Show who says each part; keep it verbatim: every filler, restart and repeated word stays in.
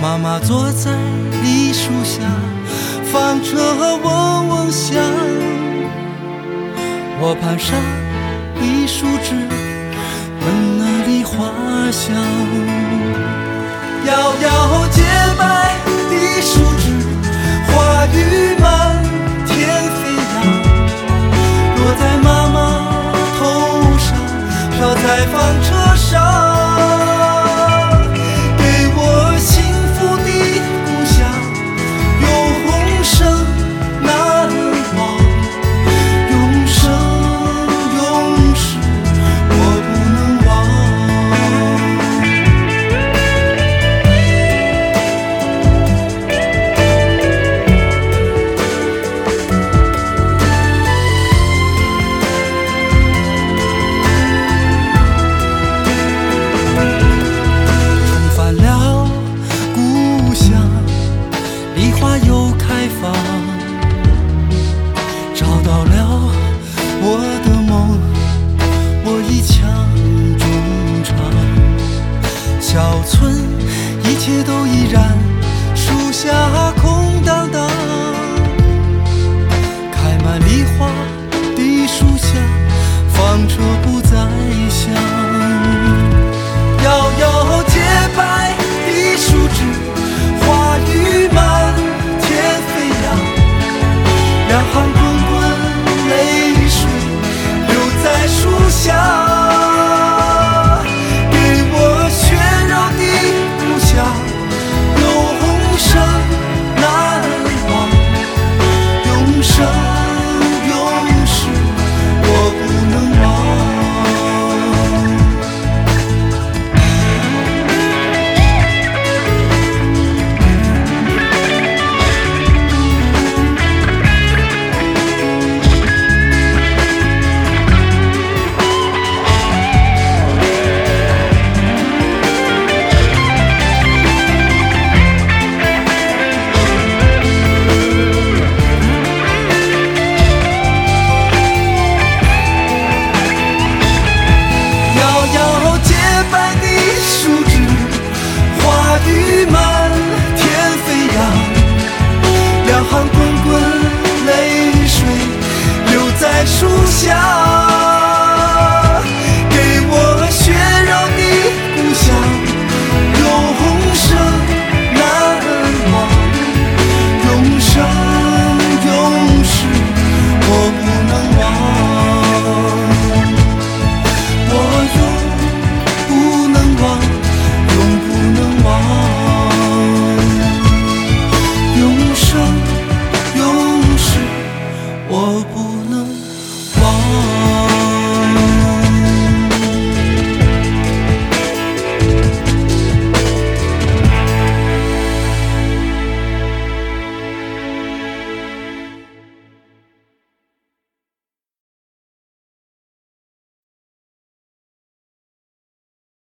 Speaker 1: 妈妈坐在梨树下，放着嗡嗡响。我攀上梨树枝，闻那梨花香。摇摇洁白的树枝，花雨满天飞扬，落在妈妈头上，飘在纺车上。找到了我的梦，我一腔衷肠。小村一切都依然，树下空荡荡，开满梨花的树下，纺车不再响。摇摇洁白的树枝，花雨满天飞扬，两行滚滚泪水流在树下，给我喧扰的故乡永生难忘，永生永世我不能忘。树下